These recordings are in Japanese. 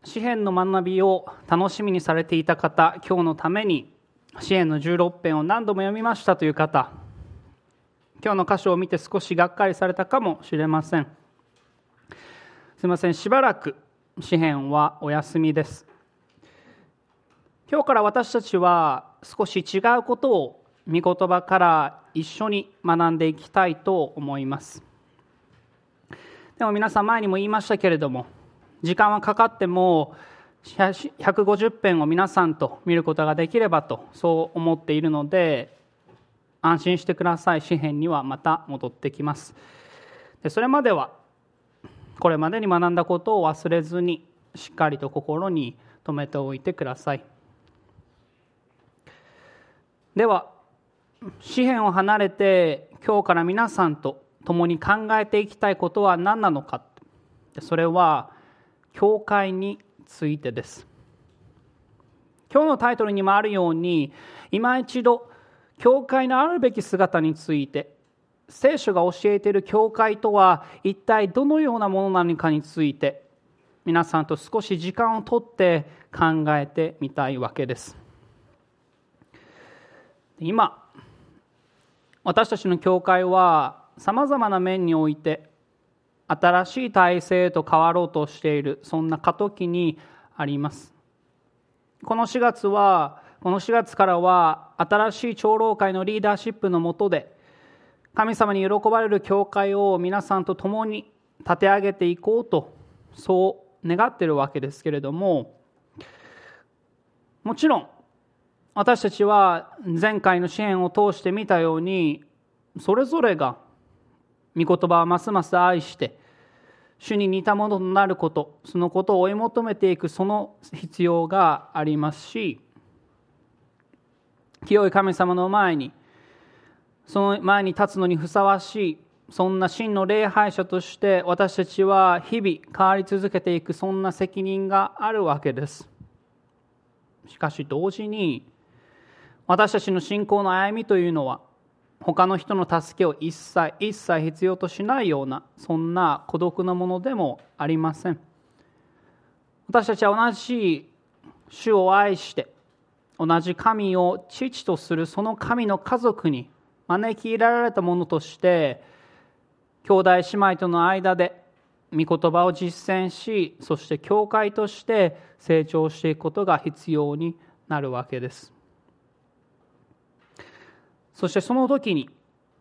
詩編の学びを楽しみにされていた方、今日のために詩編の16編を何度も読みましたという方、今日の箇所を見て少しがっかりされたかもしれません。すいません、しばらく詩編はお休みです。今日から私たちは少し違うことを御言葉から一緒に学んでいきたいと思います。でも皆さん、前にも言いましたけれども、時間はかかっても150編を皆さんと見ることができればとそう思っているので、安心してください。詩編にはまた戻ってきます。でそれまではこれまでに学んだことを忘れずにしっかりと心に留めておいてください。では詩編を離れて今日から皆さんと共に考えていきたいことは何なのか。それは教会についてです。今日のタイトルにもあるように、今一度教会のあるべき姿について、聖書が教えている教会とは一体どのようなものなのかについて、皆さんと少し時間をとって考えてみたいわけです。今私たちの教会はさまざまな面において新しい体制へと変わろうとしている、そんな過渡期にあります。この4月からは新しい長老会のリーダーシップの下で、神様に喜ばれる教会を皆さんと共に立て上げていこうと、そう願っているわけですけれども、もちろん私たちは前回の詩編を通して見たように、それぞれが御言葉をますます愛して主に似たものとなること、そのことを追い求めていく、その必要がありますし、清い神様の前に、その前に立つのにふさわしい、そんな真の礼拝者として私たちは日々変わり続けていく、そんな責任があるわけです。しかし同時に、私たちの信仰の歩みというのは、他の人の助けを一切必要としないような、そんな孤独なものでもありません。私たちは同じ主を愛して同じ神を父とするその神の家族に招き入れられたものとして、兄弟姉妹との間で御言葉を実践し、そして教会として成長していくことが必要になるわけです。そしてその時に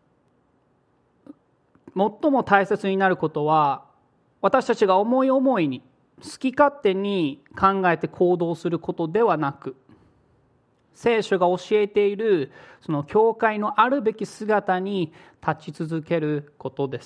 最も大切になることは、私たちが思い思いに好き勝手に考えて行動することではなく、聖書が教えているその教会のあるべき姿に立ち続けることです。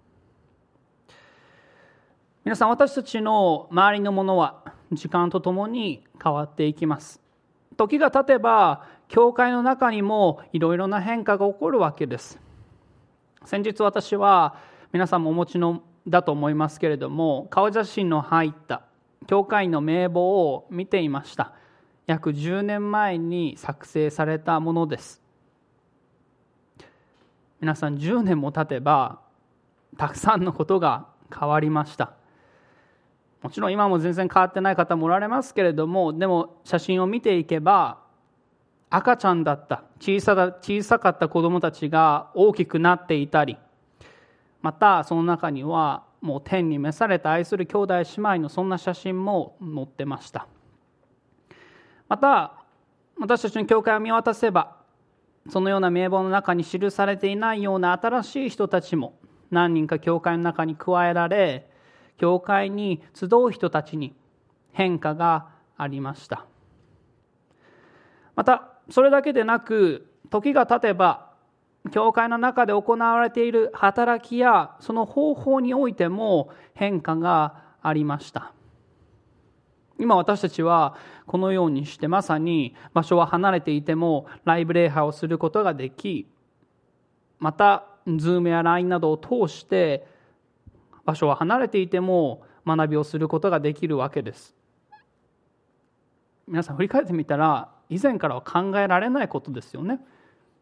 皆さん、私たちの周りのものは時間とともに変わっていきます。時が経てば教会の中にもいろいろな変化が起こるわけです。先日私は皆さんもお持ちのだと思いますけれども、顔写真の入った教会の名簿を見ていました。約10年前に作成されたものです。皆さん、10年も経てばたくさんのことが変わりました。もちろん今も全然変わってない方もおられますけれども、でも写真を見ていけば、赤ちゃんだった小さかった子どもたちが大きくなっていたり、またその中にはもう天に召された愛する兄弟姉妹のそんな写真も載ってました。また私たちの教会を見渡せば、そのような名簿の中に記されていないような新しい人たちも何人か教会の中に加えられ、教会に集う人たちに変化がありました。またそれだけでなく、時が経てば教会の中で行われている働きやその方法においても変化がありました。今私たちはこのようにしてまさに場所は離れていてもライブ礼拝をすることができ、また Zoom や LINE などを通して場所は離れていても学びをすることができるわけです。皆さん振り返ってみたら、以前からは考えられないことですよね。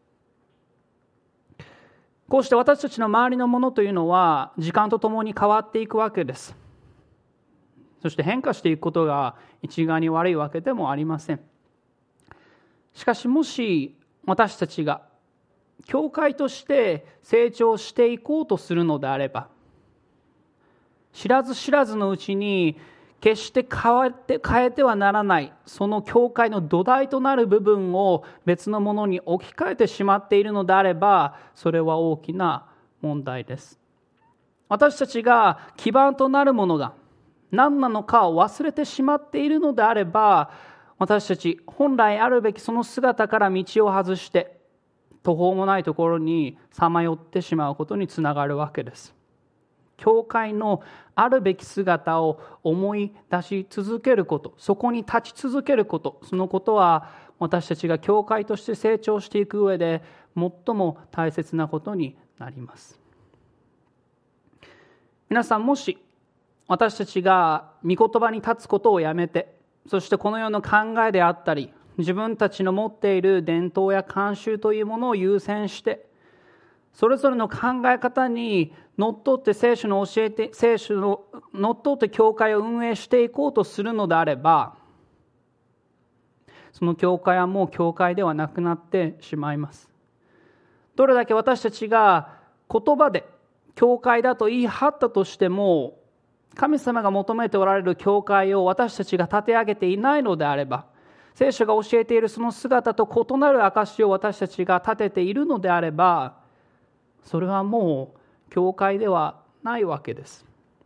こうして私たちの周りのものというのは時間とともに変わっていくわけです。 そして変化していくことが一概に悪いわけでもありません。しかしもし私たちが教会として成長していこうとするのであれば、知らず知らずのうちに決して変えてはならないその教会の土台となる部分を別のものに置き換えてしまっているのであれば、それは大きな問題です。私たちが基盤となるものが何なのかを忘れてしまっているのであれば、私たち本来あるべきその姿から道を外して途方もないところにさまよってしまうことにつながるわけです。教会のあるべき姿を思い出し続けること、そこに立ち続けること、そのことは私たちが教会として成長していく上で最も大切なことになります。皆さん、もし私たちが御言葉に立つことをやめて、そしてこの世の考えであったり自分たちの持っている伝統や慣習というものを優先して、それぞれの考え方にのっとって聖書ののっとって教会を運営していこうとするのであれば、その教会はもう教会ではなくなってしまいます。どれだけ私たちが言葉で教会だと言い張ったとしても、神様が求めておられる教会を私たちが立て上げていないのであれば、聖書が教えているその姿と異なる証を私たちが立てているのであれば、それはもう教会ではないわけです。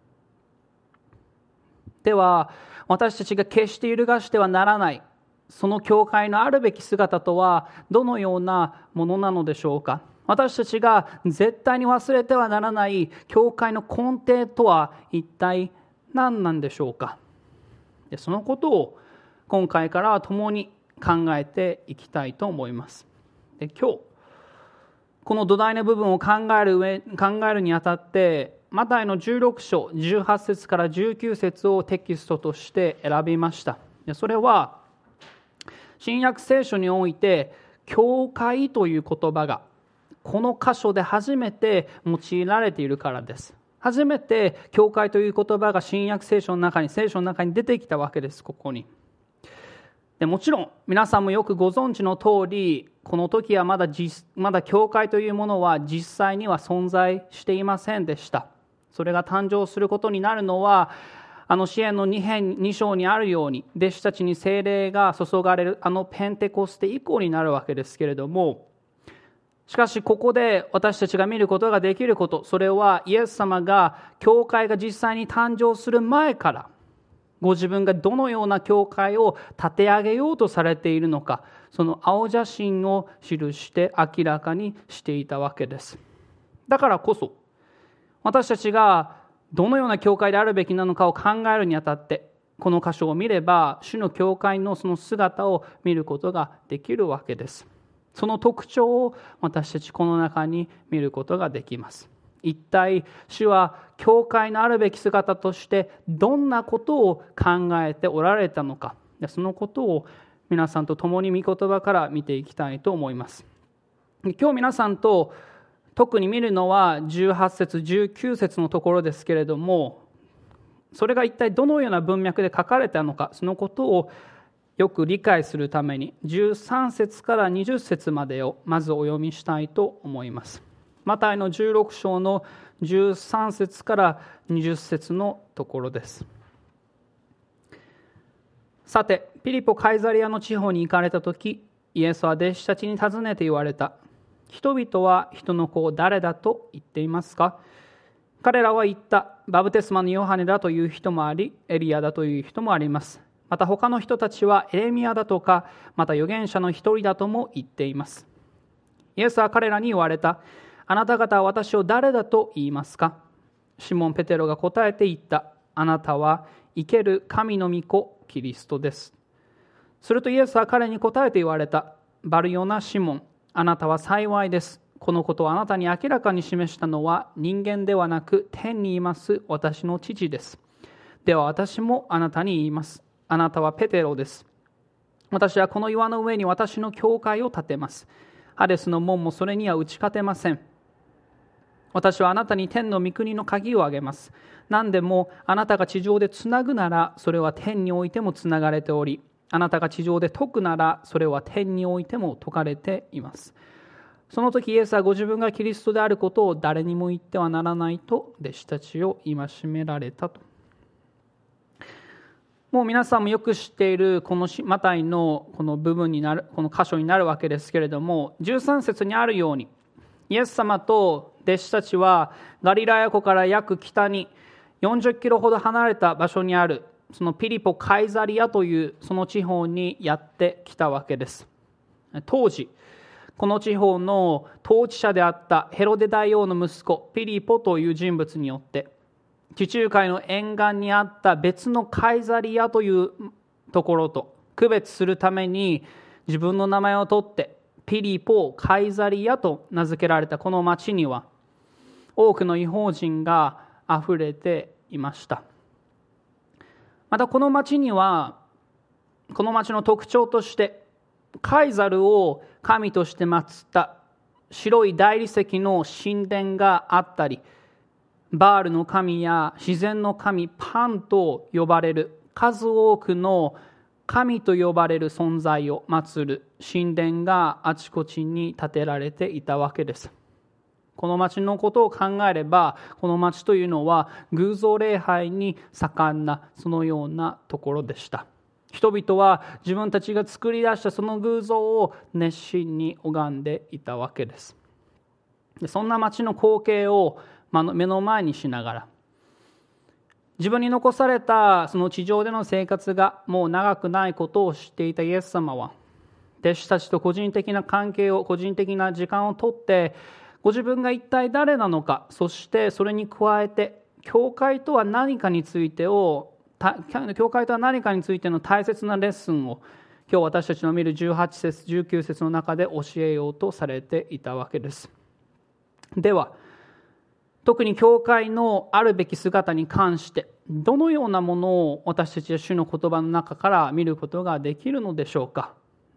では、私たちが決して揺るがしてはならないその教会のあるべき姿とはどのようなものなのでしょうか。私たちが絶対に忘れてはならない教会の根底とは一体何なんでしょうか。そのことを今回からは共に考えていきたいと思います。今日この土台の部分を考えるにあたって、マタイの16章18節から19節をテキストとして選びました。それは新約聖書において教会という言葉がこの箇所で初めて用いられているからです。初めて教会という言葉が新約聖書の中に出てきたわけです。ここにでもちろん皆さんもよくご存知の通り、この時はまだ教会というものは実際には存在していませんでした。それが誕生することになるのは、詩篇の2章にあるように弟子たちに聖霊が注がれるペンテコステ以降になるわけですけれども、しかしここで私たちが見ることができること、それはイエス様が教会が実際に誕生する前からご自分がどのような教会を立て上げようとされているのか、その青写真を記して明らかにしていたわけです。だからこそ私たちがどのような教会であるべきなのかを考えるにあたって、この箇所を見れば主の教会のその姿を見ることができるわけです。その特徴を私たちこの中に見ることができます。一体主は教会のあるべき姿としてどんなことを考えておられたのか、そのことを皆さんと共に御言葉から見ていきたいと思います。今日皆さんと特に見るのは18節19節のところですけれども、それが一体どのような文脈で書かれたのか、そのことをよく理解するために13節から20節までをまずお読みしたいと思います。マタイの16章の13節から20節のところです。さて、ピリポカイザリアの地方に行かれたとき、イエスは弟子たちに尋ねて言われた。人々は人の子を誰だと言っていますか？彼らは言った。バプテスマのヨハネだという人もあり、エリアだという人もあります。また他の人たちはエレミヤだとか、また預言者の一人だとも言っています。イエスは彼らに言われた。あなた方は私を誰だと言いますか？シモン・ペテロが答えて言った。あなたは生ける神の御子キリストです。するとイエスは彼に答えて言われた。バルヨナ・シモン、あなたは幸いです。このことをあなたに明らかに示したのは人間ではなく天にいます私の父です。では私もあなたに言います。あなたはペテロです。私はこの岩の上に私の教会を建てます。ハデスの門もそれには打ち勝てません。 私はあなたに天の御国の鍵をあげます。何でもあなたが地上でつなぐなら、それは天においてもつながれており、あなたが地上で解くなら、それは天においても解かれています。その時イエスはご自分がキリストであることを誰にも言ってはならないと弟子たちを戒められたと。もう皆さんもよく知っているこのマタイのこの部分になる、この箇所になるわけですけれども、13節にあるように、イエス様と弟子たちはガリラヤ湖から約北に40キロほど離れた場所にあるそのピリポ・カイザリアというその地方にやってきたわけです。当時この地方の統治者であったヘロデ大王の息子ピリポという人物によって地中海の沿岸にあった別のカイザリアというところと区別するために自分の名前を取ってピリポ・カイザリアと名付けられたこの町には多くの異邦人があふれていました。またこの町にはこの町の特徴としてカイザルを神として祀った白い大理石の神殿があったり、バールの神や自然の神パンと呼ばれる数多くの神と呼ばれる存在を祀る神殿があちこちに建てられていたわけです。この町のことを考えれば、この町というのは偶像礼拝に盛んなそのようなところでした。人々は自分たちが作り出したその偶像を熱心に拝んでいたわけです。そんな町の光景を目の前にしながら、自分に残されたその地上での生活がもう長くないことを知っていたイエス様は、弟子たちと個人的な関係を、個人的な時間をとって、ご自分が一体誰なのか、そしてそれに加えて教会とは何かについての大切なレッスンを今日私たちの見る18節19節の中で教えようとされていたわけです。では特に教会のあるべき姿に関してどのようなものを私たちは主の言葉の中から見ることができるのでしょうか。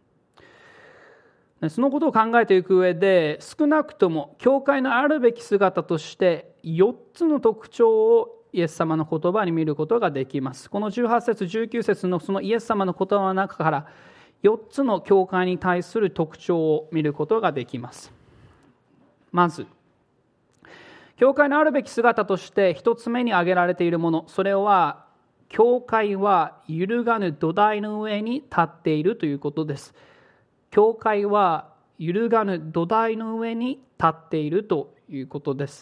そのことを考えていく上で、少なくとも教会のあるべき姿として4つの特徴をイエス様の言葉に見ることができます。この18節19節のそのイエス様の言葉の中から4つの教会に対する特徴を見ることができます。まず教会のあるべき姿として1つ目に挙げられているもの、それは教会は揺るがぬ土台の上に立っているということです。教会は揺るがぬ土台の上に立っているということです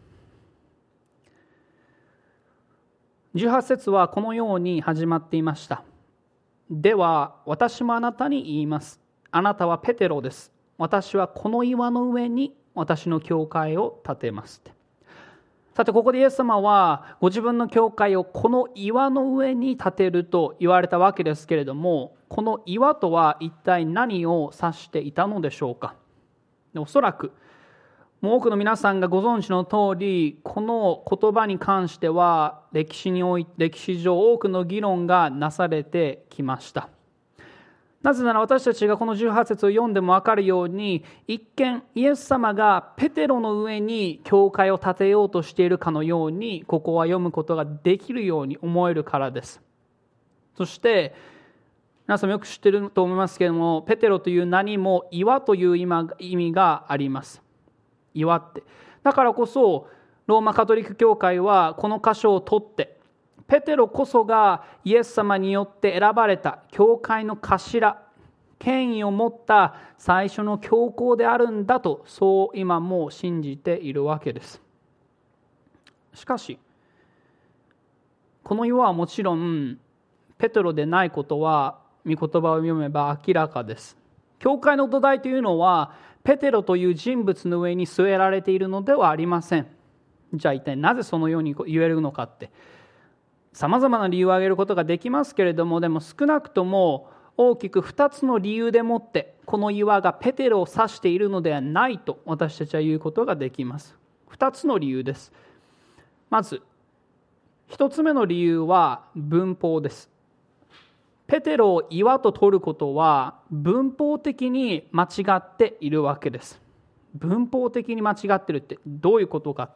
。18節はこのように始まっていました。では私もあなたに言います。あなたはペテロです。私はこの岩の上に私の教会を建てます。さてここでイエス様はご自分の教会をこの岩の上に建てると言われたわけですけれども、この岩とは一体何を指していたのでしょうか。おそらくもう多くの皆さんがご存知の通り、この言葉に関しては歴史上多くの議論がなされてきました。なぜなら私たちがこの18節を読んでも分かるように、一見イエス様がペテロの上に教会を建てようとしているかのように、ここは読むことができるように思えるからです。そして皆さんもよく知っていると思いますけれども、ペテロという名にも岩という意味があります。岩って。だからこそローマカトリック教会はこの箇所を取って、ペテロこそがイエス様によって選ばれた教会の頭、権威を持った最初の教皇であるんだと、そう今も信じているわけです。しかしこの岩はもちろんペテロでないことは御言葉を読めば明らかです。教会の土台というのはペテロという人物の上に据えられているのではありません。じゃあ一体なぜそのように言えるのかって、さまざまな理由を挙げることができますけれども、でも少なくとも大きく2つの理由でもってこの岩がペテロを指しているのではないと私たちは言うことができます。2つの理由です。まず1つ目の理由は文法です。ペテロを岩と取ることは文法的に間違っているわけです。 文法的に間違ってるってどういうことかって、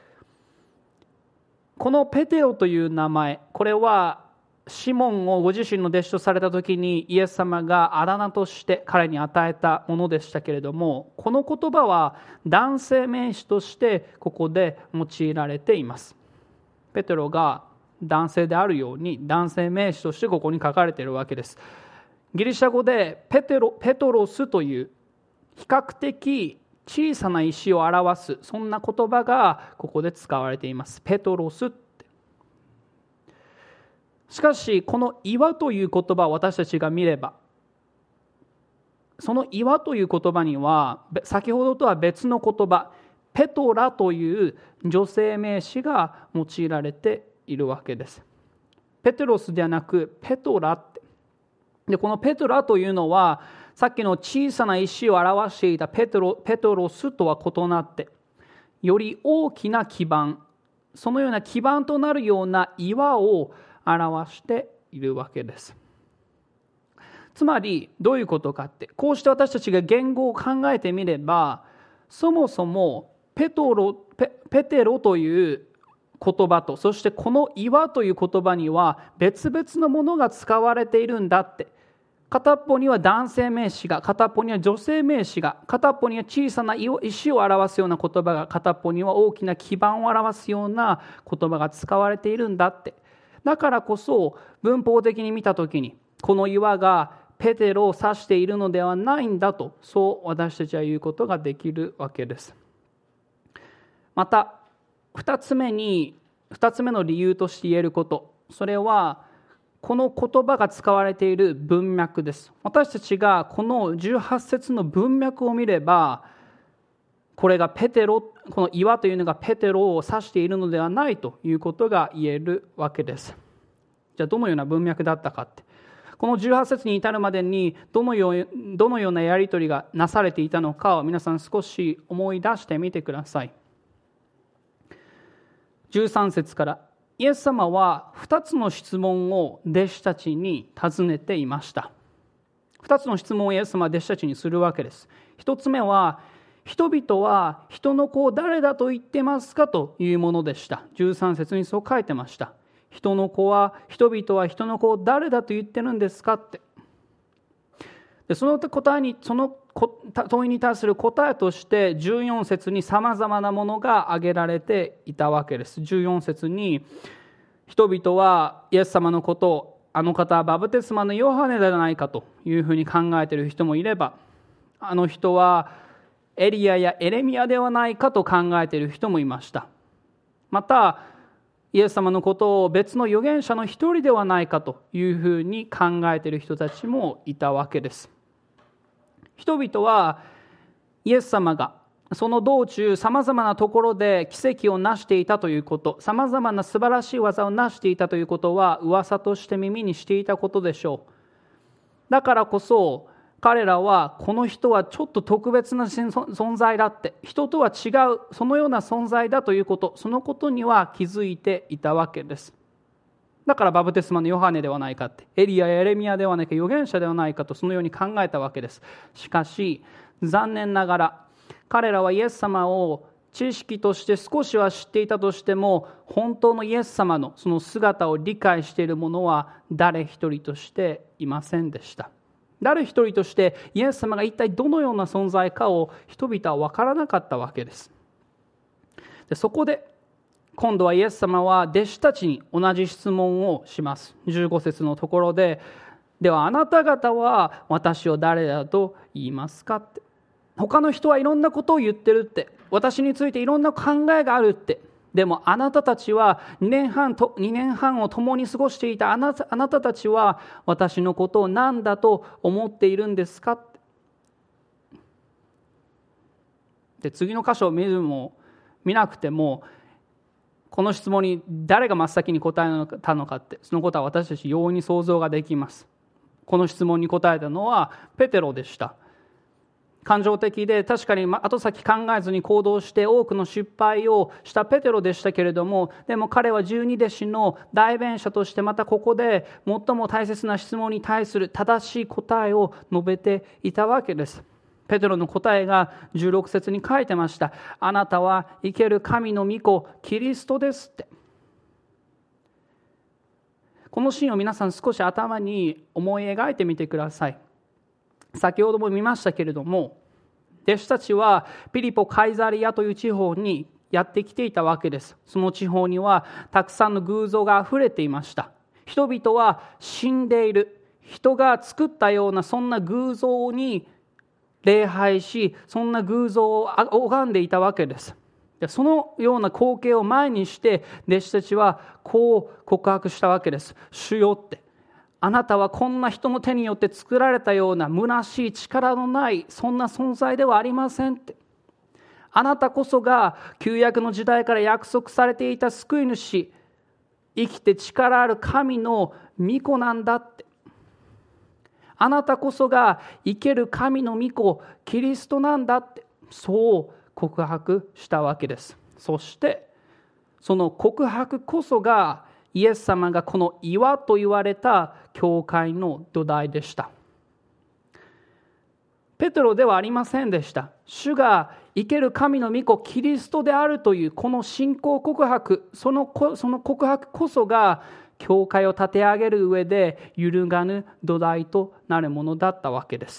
このペテロという名前、これはシモンをご自身の弟子とされた時にイエス様があだ名として彼に与えたものでしたけれども、この言葉は男性名詞としてここで用いられています。ペテロが男性であるように男性名詞としてここに書かれているわけです。ギリシャ語でペトロスという比較的小さな石を表す、そんな言葉がここで使われています。ペトロスって。しかしこの岩という言葉を私たちが見れば、その岩という言葉には先ほどとは別の言葉、ペトラという女性名詞が用いられているわけです。ペテロスではなくペトラって。でこのペトラというのはさっきの小さな石を表していたペトロスとは異なって、より大きな基盤、そのような基盤となるような岩を表しているわけです。つまりどういうことかって、こうして私たちが言語を考えてみれば、そもそもペテロという言葉と、そしてこの岩という言葉には別々のものが使われているんだって。片っぽには男性名詞が、片っぽには女性名詞が、片っぽには小さな石を表すような言葉が、片っぽには大きな基盤を表すような言葉が使われているんだって。だからこそ文法的に見たときに、この岩がペテロを指しているのではないんだと、そう私たちは言うことができるわけです。また2つ目の理由として言えること、それはこの言葉が使われている文脈です。私たちがこの18節の文脈を見れば、これがこの岩というのがペテロを指しているのではないということが言えるわけです。じゃあどのような文脈だったかって、この18節に至るまでにどのようなやり取りがなされていたのかを皆さん少し思い出してみてください。13節から、イエス様は2つの質問を弟子たちに尋ねていました。2つの質問をイエス様は弟子たちにするわけです。1つ目は、人々は人の子を誰だと言ってますかというものでした。13節にそう書いてました。人々は人の子を誰だと言ってるんですかって。でその問いに対する答えとして14節にさまざまなものが挙げられていたわけです。14節に、人々はイエス様のことを、あの方はバプテスマのヨハネではないかというふうに考えている人もいれば、あの人はエリアやエレミヤではないかと考えている人もいました。またイエス様のことを別の預言者の一人ではないかというふうに考えている人たちもいたわけです。人々はイエス様がその道中さまざまなところで奇跡を成していたということ、さまざまな素晴らしい技を成していたということは噂として耳にしていたことでしょう。だからこそ彼らはこの人はちょっと特別な存在だって、人とは違うそのような存在だということ、そのことには気づいていたわけです。だからバプテスマのヨハネではないかって、エリアやエレミヤではないか、預言者ではないかとそのように考えたわけです。しかし残念ながら彼らはイエス様を知識として少しは知っていたとしても、本当のイエス様のその姿を理解している者は誰一人としていませんでした。誰一人としてイエス様が一体どのような存在かを人々は分からなかったわけです。でそこで今度はイエス様は弟子たちに同じ質問をします。15節のところで、ではあなた方は私を誰だと言いますかって。他の人はいろんなことを言ってるって、私についていろんな考えがあるって、でもあなたたちは2年半を共に過ごしていたあなたたちは私のことを何だと思っているんですかって。で次の箇所を見なくてもこの質問に誰が真っ先に答えたのかって、そのことは私たち容易に想像ができます。この質問に答えたのはペテロでした。感情的で確かに後先考えずに行動して多くの失敗をしたペテロでしたけれども、でも彼は十二弟子の代弁者としてまたここで最も大切な質問に対する正しい答えを述べていたわけです。 ペテロの答えが16節に書いてました。あなたは生ける神の御子キリストですって。このシーンを皆さん少し頭に思い描いてみてください。先ほども見ましたけれども、弟子たちはピリポ・カイザリアという地方にやってきていたわけです。その地方にはたくさんの偶像があふれていました。人々は死んでいる、人が作ったようなそんな偶像に礼拝し、そんな偶像を拝んでいたわけです。そのような光景を前にして弟子たちはこう告白したわけです。主よって、あなたはこんな人の手によって作られたような虚しい力のないそんな存在ではありませんって。あなたこそが旧約の時代から約束されていた救い主、生きて力ある神の御子なんだって。あなたこそが生ける神の御子キリストなんだって、そう告白したわけです。そしてその告白こそがイエス様がこの岩と言われた教会の土台でした。ペテロではありませんでした。主が生ける神の御子キリストであるというこの信仰告白、その告白こそが教会を立て上げる上で揺るがぬ土台となるものだったわけです。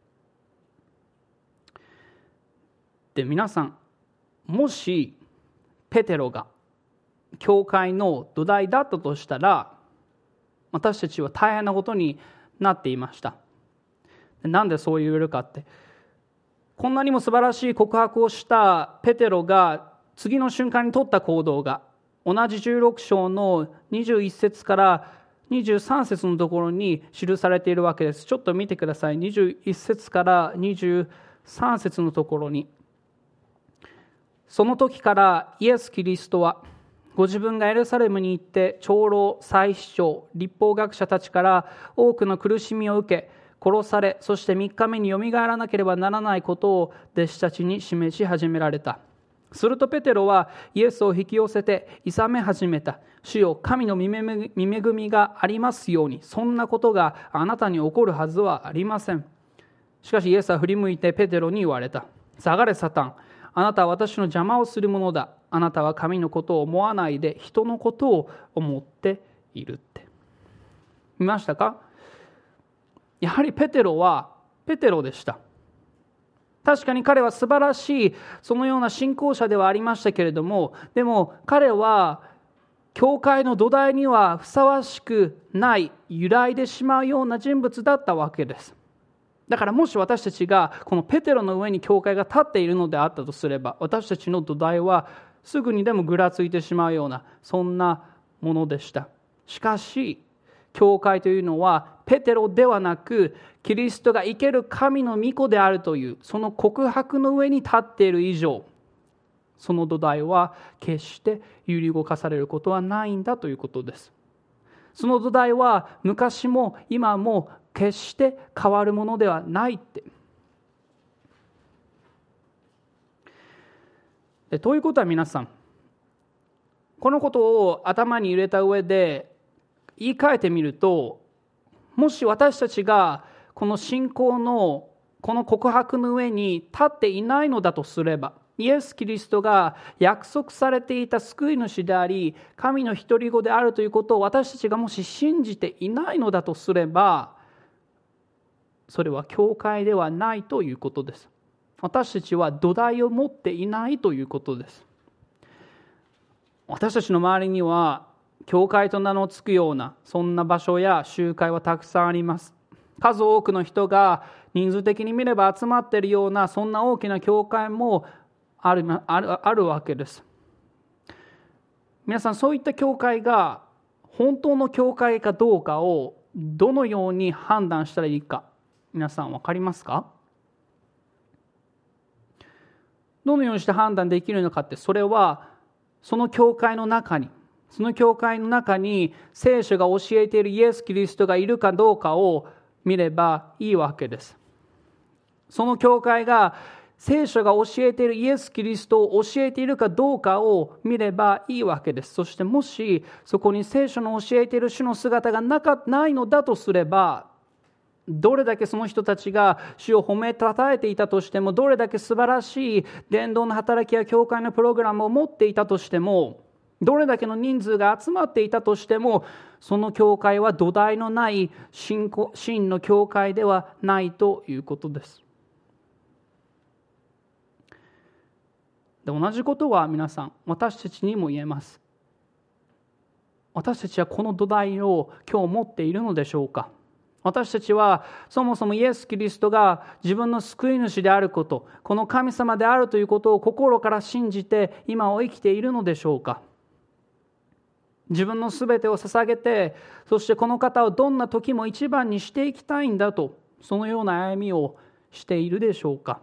で、皆さん、もしペテロが教会の土台だったとしたら、私たちは大変なことになっていました。なんでそう言えるかって、こんなにも素晴らしい告白をしたペテロが次の瞬間に取った行動が同じ16章の21節から23節のところに記されているわけです。ちょっと見てください。21節から23節のところに、その時からイエス・キリストはご自分がエルサレムに行って長老、祭司長、律法学者たちから多くの苦しみを受け、殺され、そして3日目によみがえらなければならないことを弟子たちに示し始められた。するとペテロはイエスを引き寄せて諌め始めた。主よ、神の御恵みがありますように、そんなことがあなたに起こるはずはありません。しかしイエスは振り向いてペテロに言われた。下がれサタン、あなたは私の邪魔をするものだ。あなたは神のことを思わないで人のことを思っているって。見ましたか？やはりペテロはペテロでした。確かに彼は素晴らしいそのような信仰者ではありましたけれども、でも彼は教会の土台にはふさわしくない揺らいでしまうような人物だったわけです。だからもし私たちがこのペテロの上に教会が立っているのであったとすれば、私たちの土台はすぐにでもぐらついてしまうようなそんなものでした。しかし教会というのはペテロではなく、キリストが生ける神の御子であるというその告白の上に立っている以上、その土台は決して揺り動かされることはないんだということです。その土台は昔も今も決して変わるものではないって。ということは皆さん、このことを頭に入れた上で言い換えてみると、もし私たちがこの信仰のこの告白の上に立っていないのだとすれば、イエス・キリストが約束されていた救い主であり、神の独り子であるということを私たちがもし信じていないのだとすれば、それは教会ではないということです。私たちは土台を持っていないということです。私たちの周りには教会と名の付くようなそんな場所や集会はたくさんあります。数多くの人が人数的に見れば集まっているようなそんな大きな教会もあるわけです。皆さん、そういった教会が本当の教会かどうかをどのように判断したらいいか、皆さん分かりますか？どのようにして判断できるのかって、それはその教会の中に聖書が教えているイエス・キリストがいるかどうかを見ればいいわけです。その教会が聖書が教えているイエス・キリストを教えているかどうかを見ればいいわけです。そしてもしそこに聖書の教えている主の姿がないのだとすれば、 どれだけその人たちが主を褒めたたえていたとしても、どれだけ素晴らしい伝道の働きや教会のプログラムを持っていたとしても、どれだけの人数が集まっていたとしても、その教会は土台のない真の教会ではないということです。で、同じことは皆さん、私たちにも言えます。私たちはこの土台を今日持っているのでしょうか。私たちはそもそもイエス・キリストが自分の救い主であること、この神様であるということを心から信じて今を生きているのでしょうか。自分のすべてを捧げて、そしてこの方をどんな時も一番にしていきたいんだと、そのような歩みをしているでしょうか。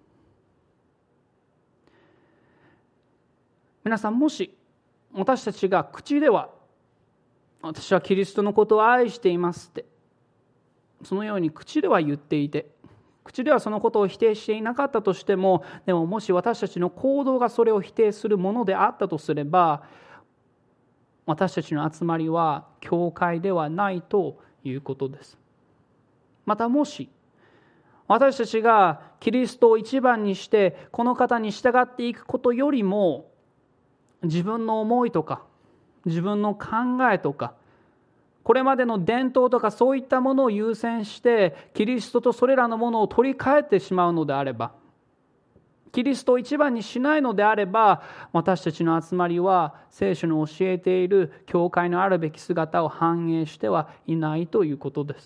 皆さん、もし私たちが口では私はキリストのことを愛していますって、そのように口では言っていて、口ではそのことを否定していなかったとしても、でももし私たちの行動がそれを否定するものであったとすれば、私たちの集まりは教会ではないということです。またもし私たちがキリストを一番にしてこの方に従っていくことよりも、自分の思いとか自分の考えとかこれまでの伝統とかそういったものを優先してキリストとそれらのものを取り替えてしまうのであれば、キリストを一番にしないのであれば、私たちの集まりは聖書の教えている教会のあるべき姿を反映してはいないということです。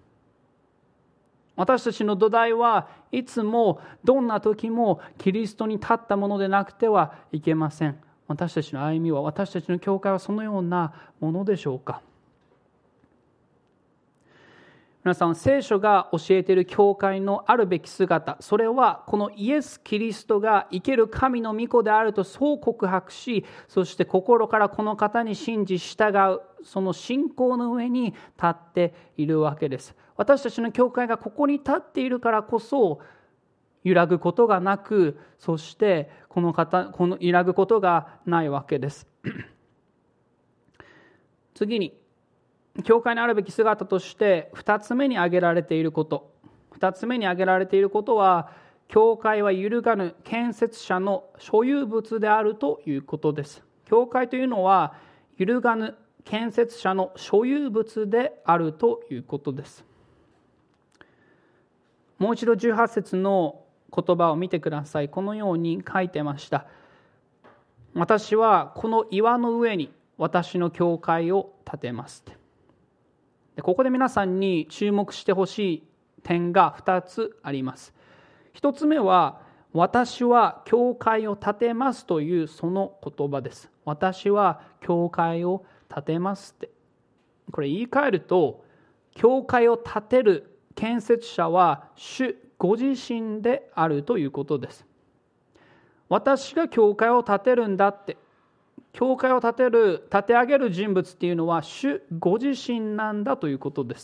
私たちの土台はいつもどんな時もキリストに立ったものでなくてはいけません。私たちの歩みは、私たちの教会はそのようなものでしょうか。皆さん、聖書が教えている教会のあるべき姿、それはこのイエス・キリストが生ける神の御子であるとそう告白し、そして心からこの方に信じ従う、その信仰の上に立っているわけです。私たちの教会がここに立っているからこそ揺らぐことがなく、そしてこの揺らぐことがないわけです。次に、教会のあるべき姿として2つ目に挙げられていること。2つ目に挙げられていることは、教会は揺るがぬ建設者の所有物であるということです。教会というのは揺るがぬ建設者の所有物であるということです。もう一度18節の言葉を見てください。このように書いてました。私はこの岩の上に私の教会を建てます。ここで皆さんに注目してほしい点が2つあります。1つ目は、私は教会を建てますというその言葉です。私は教会を建てますって。これ言い換えると、教会を建てる建設者は主ご自身であるということです。私が教会を建てるんだって。教会を建て上げる人物っていうのは主ご自身なんだということです。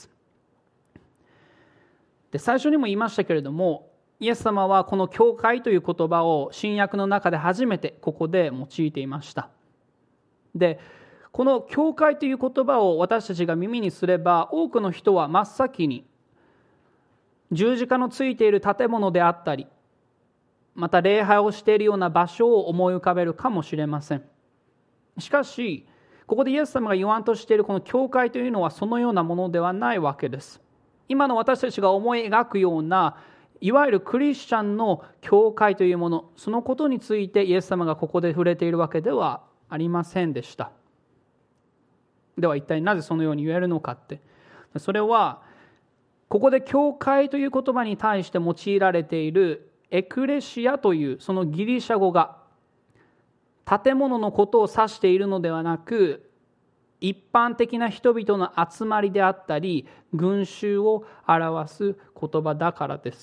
で、最初にも言いましたけれども、イエス様はこの教会という言葉を新約の中で初めてここで用いていました。で、この教会という言葉を私たちが耳にすれば、多くの人は真っ先に十字架のついている建物であったり、また礼拝をしているような場所を思い浮かべるかもしれません。しかし、ここでイエス様が言わんとしているこの教会というのはそのようなものではないわけです。今の私たちが思い描くような、いわゆるクリスチャンの教会というもの、そのことについてイエス様がここで触れているわけではありませんでした。では一体なぜそのように言えるのかって。それは、ここで教会という言葉に対して用いられているエクレシアというそのギリシャ語が、建物のことを指しているのではなく、一般的な人々の集まりであったり群衆を表す言葉だからです。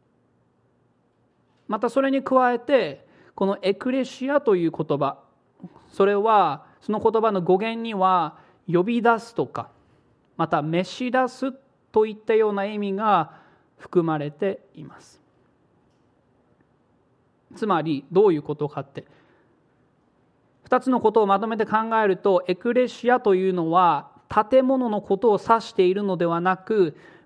またそれに加えて、このエクレシアという言葉、それはその言葉の語源には呼び出すとか、また召し出すといったような意味が含まれています。つまりどういうことかって、2つのことをまとめて考えると、エクレシアというのは建物のことを指しているのではなく、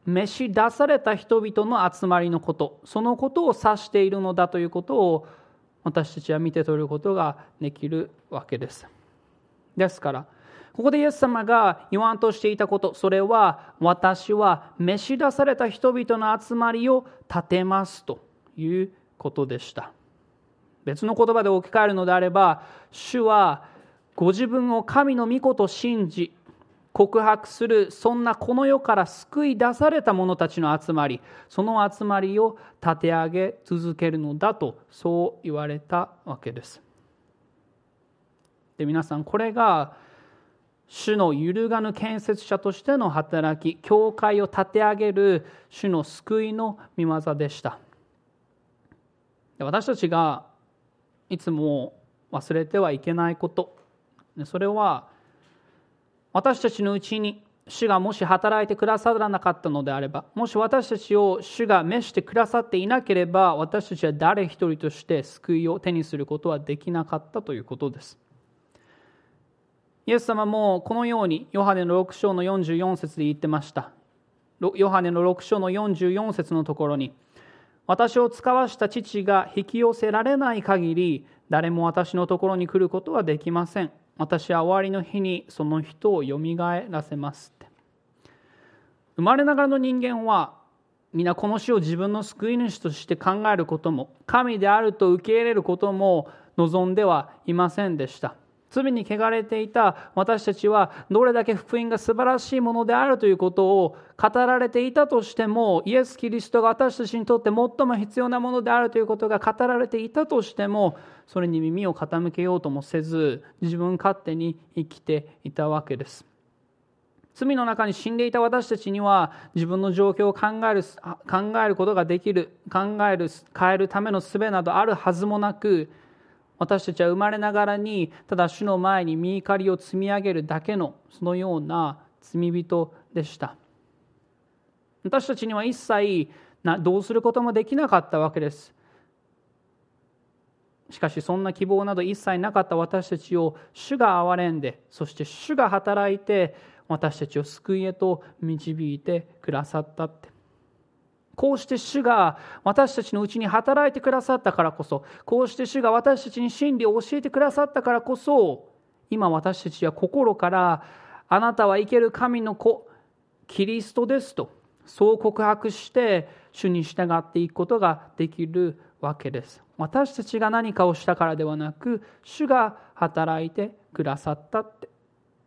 召し出された人々の集まりのこと、そのことを指しているのだということを私たちは見て取ることができるわけです。ですからここでイエス様が言わんとしていたこと、それは私は召し出された人々の集まりを立てますということでした。別の言葉で置き換えるのであれば、主はご自分を神の御子と信じ告白する、そんなこの世から救い出された者たちの集まり、その集まりを立て上げ続けるのだと、そう言われたわけです。で、皆さん、これが主の揺るがぬ建設者としての働き、教会を立て上げる主の救いの御業でした。私たちがいつも忘れてはいけないこと、それは私たちのうちに主がもし働いてくださらなかったのであれば、もし私たちを主が召してくださっていなければ、私たちは誰一人として救いを手にすることはできなかったということです。イエス様もこのようにヨハネの6章の44節で言ってました。ヨハネの6章の44節のところに、私を使わした父が引き寄せられない限り、誰も私のところに来ることはできません。私は終わりの日にその人をよみがえらせますって。生まれながらの人間は皆この死を自分の救い主として考えることも、神であると受け入れることも望んではいませんでした。罪に汚れていた私たちはどれだけ福音が素晴らしいものであるということを語られていたとしても、イエス・キリストが私たちにとって最も必要なものであるということが語られていたとしても、それに耳を傾けようともせず、自分勝手に生きていたわけです。罪の中に死んでいた私たちには、自分の状況を考えることができる、変えるための術などあるはずもなく、私たちは生まれながらにただ主の前に御怒りを積み上げるだけの、そのような罪人でした。私たちには一切どうすることもできなかったわけです。しかしそんな希望など一切なかった私たちを主が憐れんで、そして主が働いて私たちを救いへと導いてくださったって。こうして主が私たちのうちに働いてくださったからこそ、こうして主が私たちに真理を教えてくださったからこそ、今私たちは心からあなたは生ける神の子キリストですと、そう告白して主に従っていくことができるわけです。私たちが何かをしたからではなく、主が働いてくださったって。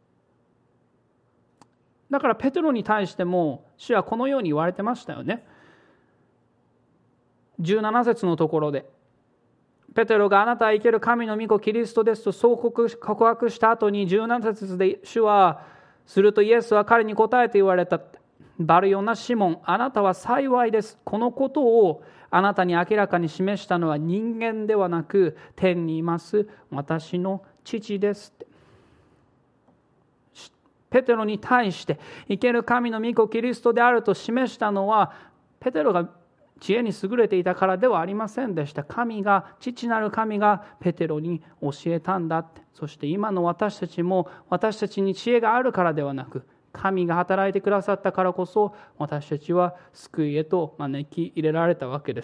だからペテロに対しても主はこのように言われてましたよね。17節のところで、ペテロがあなたは生ける神の御子キリストですとそう告白した後に17節で主は、するとイエスは彼に答えて言われた。バルヨナシモン、あなたは幸いです。このことをあなたに明らかに示したのは人間ではなく、天にいます私の父ですって。ペテロに対して生ける神の御子キリストであると示したのは、ペテロが知恵に優れていたからではありませんでした。父なる神がペテロに教えたんだって。そして今の私たちも、私たちに知恵があるからではなく、神が働いてくださったからこそ、私たちは救いへと招き入れられたわけです。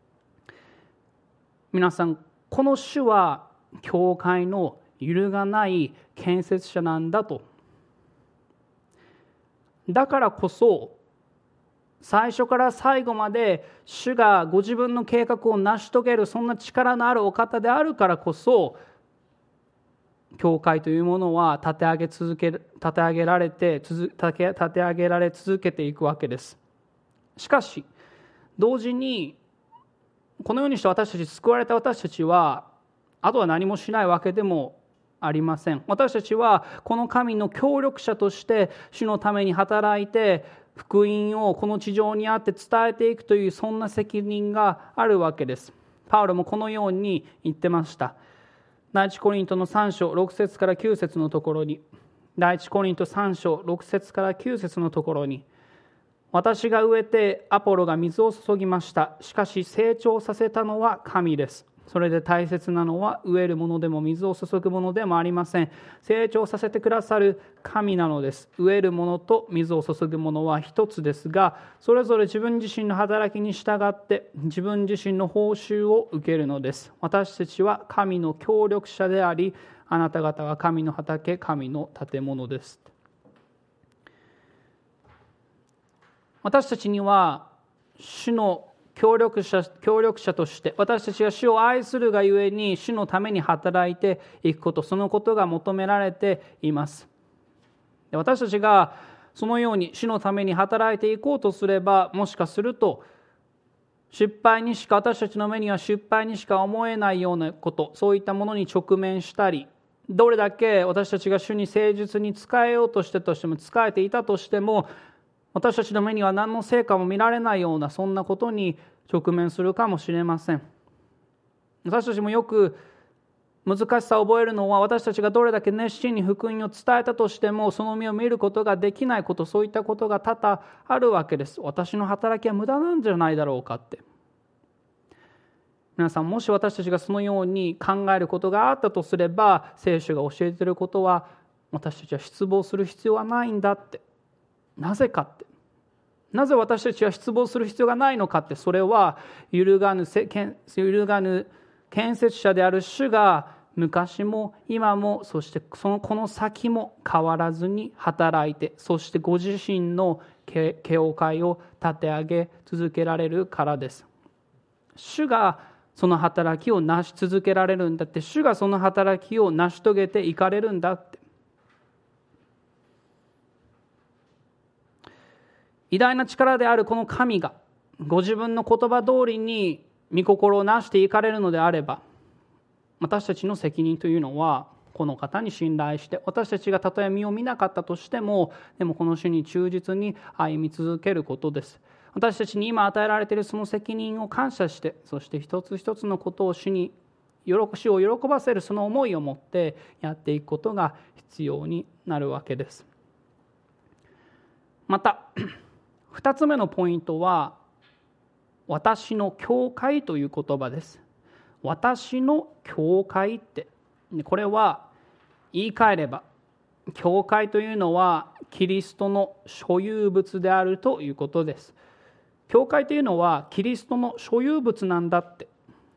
皆さん、この主は教会の揺るがない建設者なんだと。だからこそ、最初から最後まで主がご自分の計画を成し遂げる、そんな力のあるお方であるからこそ、教会というものは立て上げられ続けていくわけです。しかし同時に、このようにして私たち、救われた私たちはあとは何もしないわけでもありません。私たちはこの神の協力者として主のために働いて、福音をこの地上にあって伝えていくという、そんな責任があるわけです。パウロもこのように言ってました。第一コリントの3章6節から9節のところに、第一コリント3章6節から9節のところに、私が植えてアポロが水を注ぎました。しかし成長させたのは神です。 それで大切なのは植えるものでも水を注ぐものでもありません。成長させてくださる神なのです。植えるものと水を注ぐものは一つですが、それぞれ自分自身の働きに従って自分自身の報酬を受けるのです。私たちは神の協力者であり、あなた方は神の畑、神の建物です。私たちには主の協力者として、私たちが主を愛するがゆえに主のために働いていくこと、そのことが求められています。私たちがそのように主のために働いていこうとすれば、もしかすると私たちの目には失敗にしか思えないようなこと、そういったものに直面したり、どれだけ私たちが主に誠実に仕えようとしても、仕えていたとしても、私たちの目には何の成果も見られないような、そんなことに直面するかもしれません。私たちもよく難しさを覚えるのは、私たちがどれだけ熱心に福音を伝えたとしても、その実を見ることができないこと、そういったことが多々あるわけです。私の働きは無駄なんじゃないだろうかって。皆さん、もし私たちがそのように考えることがあったとすれば、聖書が教えていることは、私たちは失望する必要はないんだって。なぜかって、なぜ私たちは失望する必要がないのかって、それは揺るがぬ建設者である主が昔も今も、そしてこの先も変わらずに働いて、そしてご自身の教会を立て上げ続けられるからです。主がその働きを成し続けられるんだって、主がその働きを成し遂げていかれるんだって。偉大な力であるこの神がご自分の言葉通りに御心をなしていかれるのであれば、私たちの責任というのはこの方に信頼して、私たちがたとえ身を見なかったとしても、でもこの主に忠実に歩み続けることです。私たちに今与えられているその責任を感謝して、そして一つ一つのことを主を喜ばせるその思いを持ってやっていくことが必要になるわけです。また2つ目のポイントは、私の教会という言葉です。私の教会って、これは言い換えれば、教会というのはキリストの所有物であるということです。教会というのはキリストの所有物なんだって。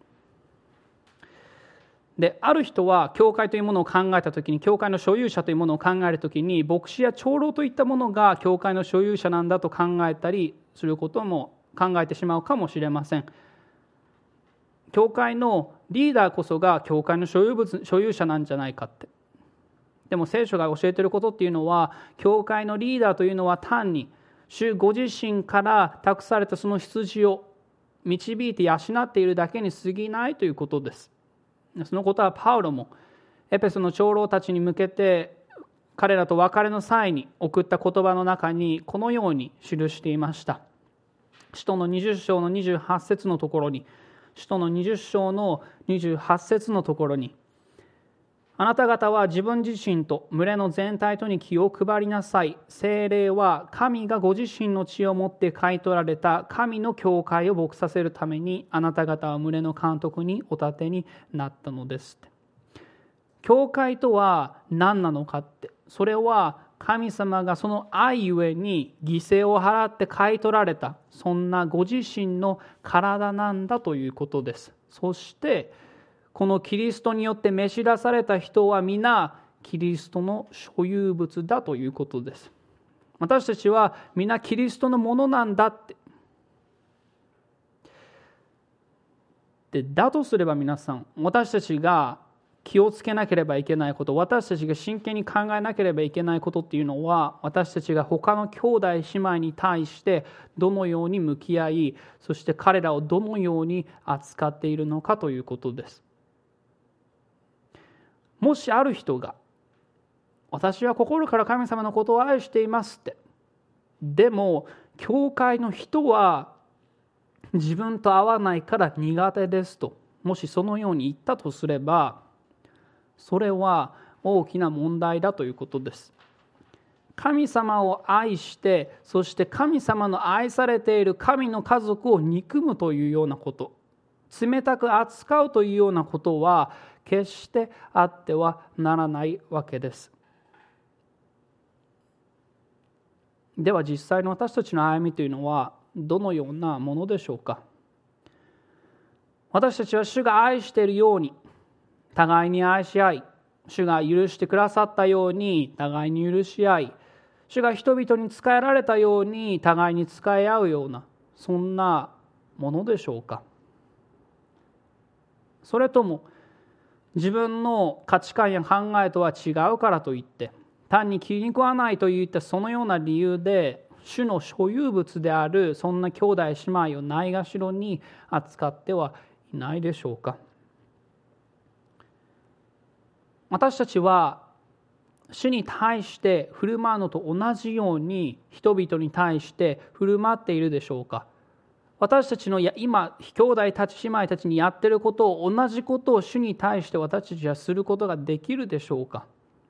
で、ある人は教会というものを考えたときに、教会の所有者というものを考えるときに、牧師や長老といったものが教会の所有者なんだと考えたりすることも考えてしまうかもしれません。教会のリーダーこそが教会の所有者なんじゃないかって。でも聖書が教えていることっていうのは、教会のリーダーというのは単に主ご自身から託されたその羊を導いて養っているだけに過ぎないということです。そのことはパウロもエペソの長老たちに向けて彼らと別れの際に送った言葉の中にこのように記していました。使徒の20章の28節のところに、使徒の20章の28節のところに、あなた方は自分自身と群れの全体とに気を配りなさい。聖霊は神がご自身の血をもって買い取られた神の教会を牧させるために、あなた方は群れの監督にお立てになったのです。教会とは何なのかって、それは神様がその愛ゆえに犠牲を払って買い取られた、そんなご自身の体なんだということです。そしてこのキリストによって召し出された人は皆キリストの所有物だということです。私たちは皆キリストのものなんだって。で、だとすれば皆さん、私たちが気をつけなければいけないこと、私たちが真剣に考えなければいけないことっていうのは、私たちが他の兄弟姉妹に対してどのように向き合い、そして彼らをどのように扱っているのかということです。もしある人が、私は心から神様のことを愛していますって、でも教会の人は自分と合わないから苦手ですと、もしそのように言ったとすれば、それは大きな問題だということです。神様を愛して、そして神様の愛されている神の家族を憎むというようなこと、 冷たく扱うというようなことは決してあってはならないわけです。では実際の私たちの歩みというのはどのようなものでしょうか。私たちは主が愛しているように互いに愛し合い、主が許してくださったように互いに許し合い、主が人々に仕えられたように互いに仕え合うような、そんなものでしょうか。それとも自分の価値観や考えとは違うからといって単に気に食わないといったそのような理由で主の所有物であるそんな兄弟姉妹をないがしろに扱ってはいないでしょうか。私たちは主に対して振る舞うのと同じように人々に対して振る舞っているでしょうか。私たちの今兄弟たち姉妹たちにやっていることを同じことを主に対して私たちはすることができるでしょうか。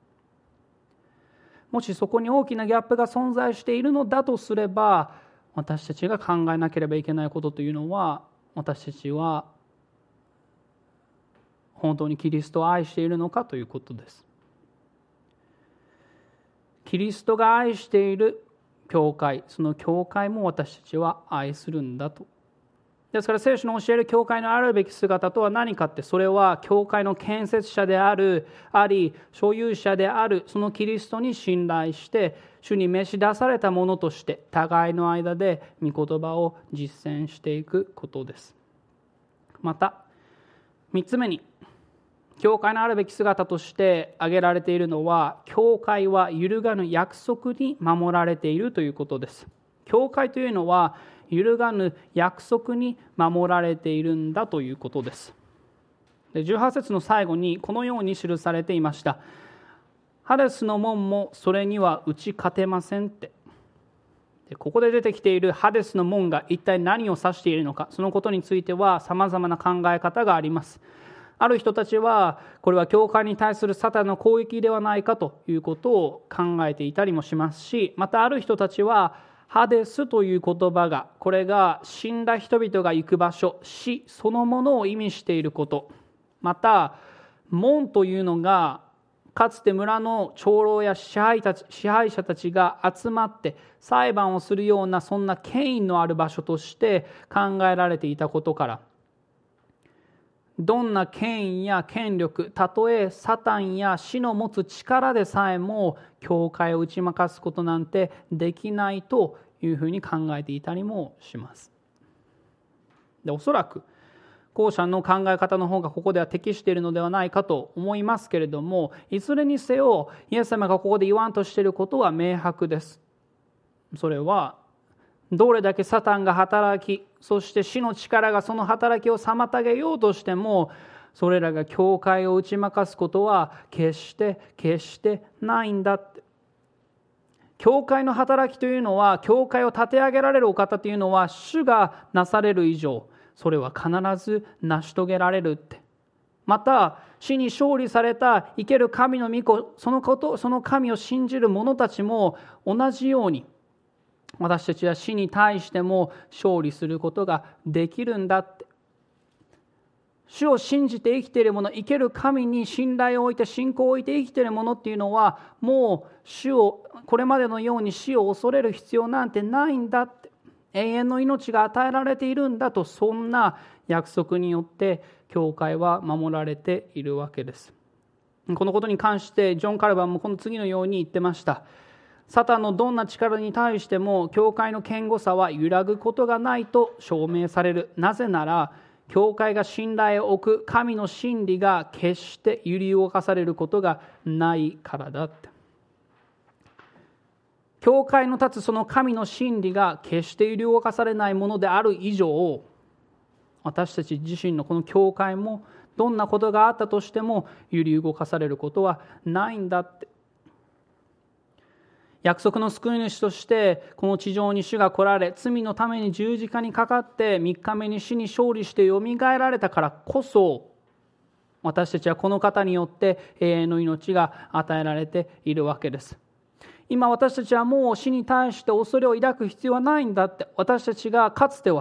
もしそこに大きなギャップが存在しているのだとすれば、私たちが考えなければいけないことというのは、私たちは本当にキリストを愛しているのかということです。キリストが愛している教会、その教会も私たちは愛するんだと。ですから聖書の教える教会のあるべき姿とは何かって、それは教会の建設者であり所有者であるそのキリストに信頼して主に召し出されたものとして互いの間で御言葉を実践していくことです。また3つ目に教会のあるべき姿として挙げられているのは、教会は揺るがぬ約束に守られているということです。教会というのは揺るがぬ約束に守られているんだということです。で、18節の最後にこのように記されていました。ハデスの門もそれには打ち勝てませんって。で、ここで出てきているハデスの門が一体何を指しているのか、そのことについては様々な考え方があります。ある人たちはこれは教会に対するサタンの攻撃ではないかということを考えていたりもしますし、またある人たちはハデスという言葉が、これが死んだ人々が行く場所、死そのものを意味していること、また門というのがかつて村の長老や支配者たちが集まって裁判をするようなそんな権威のある場所として考えられていたことから、どんな権威や権力、たとえサタンや死の持つ力でさえも教会を打ち負かすことなんてできないというふうに考えていたりもします。で、おそらく後者の考え方の方がここでは適しているのではないかと思いますけれども、いずれにせよイエス様がここで言わんとしていることは明白です。それはどれだけサタンが働き、そして死の力がその働きを妨げようとしても、それらが教会を打ち負かすことは決してないんだって。教会の働きというのは、教会を立て上げられるお方というのは、主がなされる以上、それは必ず成し遂げられるって。また死に勝利された生ける神の御子、その神を信じる者たちも同じように、私たちは死に対しても勝利することができるんだって。主を信じて生きている者、生ける神に信頼を置いて信仰を置いて生きている者っていうのは、もうこれまでのように死を恐れる必要なんてないんだって。永遠の命が与えられているんだと、そんな約束によって教会は守られているわけです。このことに関してジョン・カルバンもこの次のように言ってました。サタンのどんな力に対しても教会の堅固さは揺らぐことがないと証明される。なぜなら教会が信頼を置く神の真理が決して揺り動かされることがないからだって。教会の立つその神の真理が決して揺り動かされないものである以上、私たち自身のこの教会もどんなことがあったとしても揺り動かされることはないんだって。約束の救い主としてこの地上に主が来られ、罪のために十字架にかかって3日目に死に勝利してよみがえられたからこそ、私たちはこの方によって永遠の命が与えられているわけです。今私たちはもう死に対して恐れを抱く必要はないんだって。私たちがかつては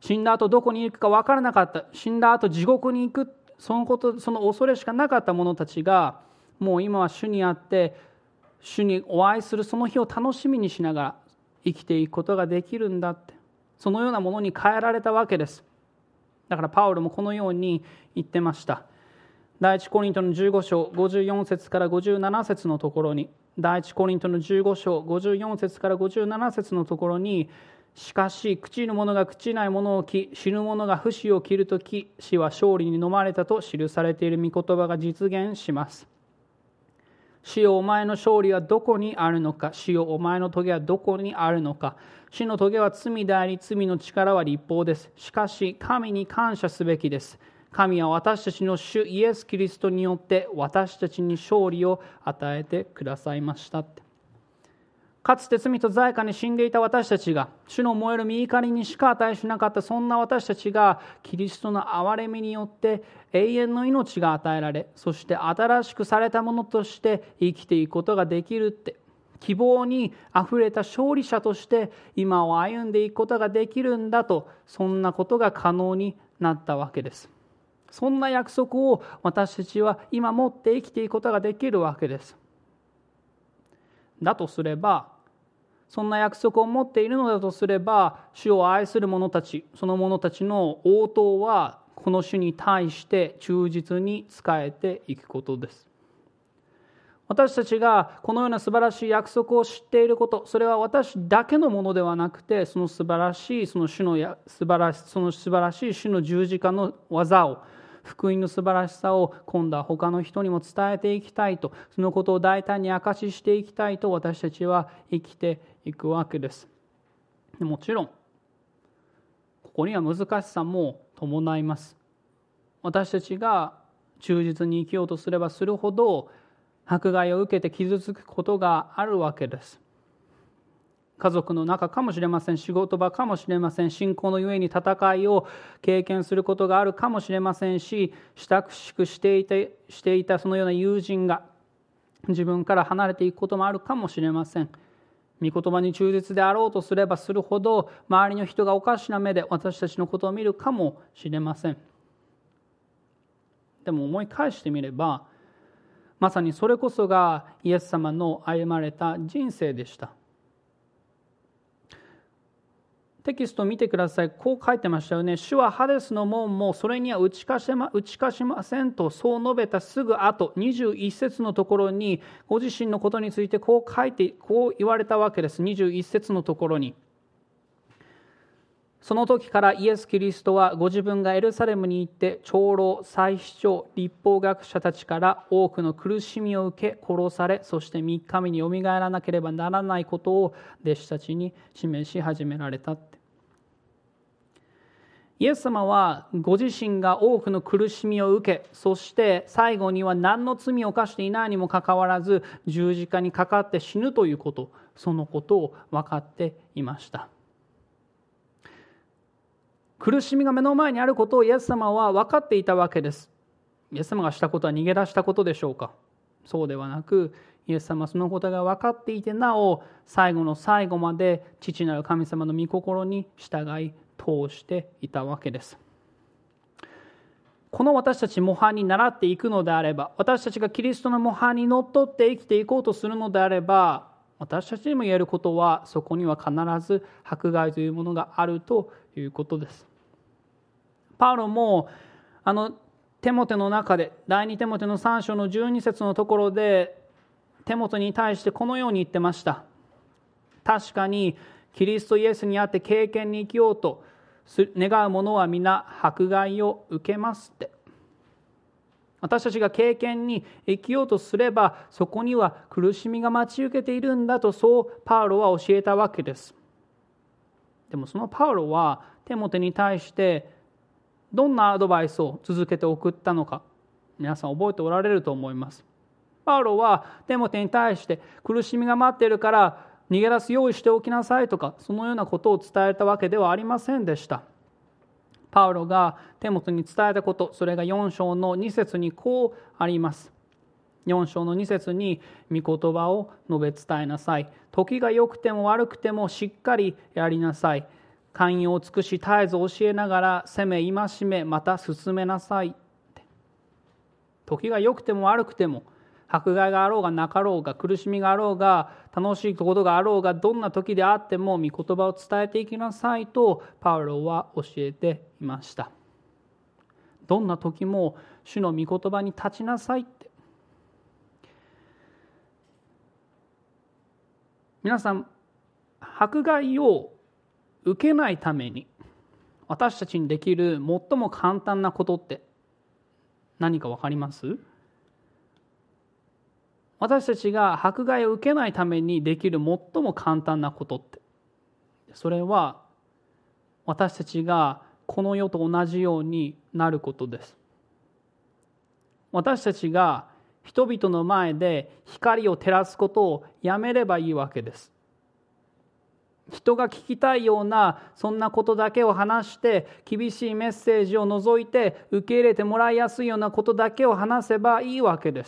死んだ後どこに行くか分からなかった。死んだ後地獄に行く。その恐れしかなかった者たちが、もう今は主にあって、主にお会いするその日を楽しみにしながら生きていくことができるんだって。そのようなものに変えられたわけです。だからパウロもこのように言ってました。第一コリントの15章54節から57節のところに、第一コリントの15章54節から57節のところに、しかし朽ちぬ者が朽ちないものを着、死ぬ者が不死を着るとき、死は勝利に飲まれたと記されている御言葉が実現します。死よお前の勝利はどこにあるのか。死よお前の棘はどこにあるのか。死の棘は罪であり、罪の力は律法です。しかし神に感謝すべきです。神は私たちの主イエス・キリストによって私たちに勝利を与えてくださいましたって。かつて罪と罪悪に死んでいた私たちが、主の燃える御怒りにしか値しなかったそんな私たちが、キリストの憐れみによって永遠の命が与えられ、そして新しくされたものとして生きていくことができるって、希望にあふれた勝利者として今を歩んでいくことができるんだと、そんなことが可能になったわけです。そんな約束を私たちは今持って生きていくことができるわけです。だとすれば、そんな約束を持っているのだとすれば、主を愛する者たち、その者たちの応答はこの主に対して忠実に仕えていくことです。私たちがこのような素晴らしい約束を知っていること、それは私だけのものではなくて、その素晴らしいその素晴らしい主の十字架の技を、福音の素晴らしさを今度は他の人にも伝えていきたいと、そのことを大胆に証ししていきたいと私たちは生きていくわけです。もちろんここには難しさも伴います。私たちが忠実に生きようとすればするほど迫害を受けて傷つくことがあるわけです。家族の中かもしれません、仕事場かもしれません、信仰のゆえに戦いを経験することがあるかもしれませんし、親しくしていたそのような友人が自分から離れていくこともあるかもしれません。御言葉に忠実であろうとすればするほど、周りの人がおかしな目で私たちのことを見るかもしれません。でも思い返してみれば、まさにそれこそがイエス様の歩まれた人生でした。テキストを見てください。こう書いてましたよね。主はハデスの門もそれには打ち勝ちませんと、そう述べたすぐ後、21節のところにご自身のことについてこう言われたわけです。21節のところに、その時からイエス・キリストはご自分がエルサレムに行って長老、祭司長、律法学者たちから多くの苦しみを受け殺され、そして3日目によみがえらなければならないことを弟子たちに示し始められた。イエス様はご自身が多くの苦しみを受け、そして最後には何の罪を犯していないにもかかわらず十字架にかかって死ぬということ、そのことを分かっていました。苦しみが目の前にあることをイエス様は分かっていたわけです。イエス様がしたことは逃げ出したことでしょうか。そうではなく、イエス様はそのことが分かっていて、なお最後の最後まで父なる神様の御心に従い通していたわけです。この私たち模範に倣っていくのであれば、私たちがキリストの模範にのっとって生きていこうとするのであれば、私たちにも言えることは、そこには必ず迫害というものがあるということです。パウロもテモテの中で、第2テモテの3章の12節のところでテモテに対してこのように言ってました。確かにキリストイエスにあって敬虔に生きようと願う者は皆迫害を受けますって。私たちが敬虔に生きようとすれば、そこには苦しみが待ち受けているんだと、そうパウロは教えたわけです。でもそのパウロはテモテに対してどんなアドバイスを続けて送ったのか、皆さん覚えておられると思います。パウロはテモテに対して苦しみが待っているから逃げ出す用意しておきなさいとか、そのようなことを伝えたわけではありませんでした。パウロがテモテに伝えたこと、それが4章の2節にこうあります。4章の2節に、御言葉を述べ伝えなさい。時が良くても悪くてもしっかりやりなさい。 寛容を尽くし絶えず教えながら責め戒めまた進めなさいって。時が良くても悪くても、迫害があろうがなかろうが、苦しみがあろうが楽しいことがあろうが、どんな時であっても御言葉を伝えていきなさいとパウロは教えていました。どんな時も主の御言葉に立ちなさいって。皆さん、迫害を受けないために私たちにできる最も簡単なことって何か分かります？私たちが迫害を受けないためにできる最も簡単なことって、それは私たちがこの世と同じようになることです。私たちが人々の前で光を照らすことをやめればいいわけです。人が聞きたいようなそんなことだけを話して、厳しいメッセージを除いて受け入れてもらいやすいようなことだけを話せばいいわけです。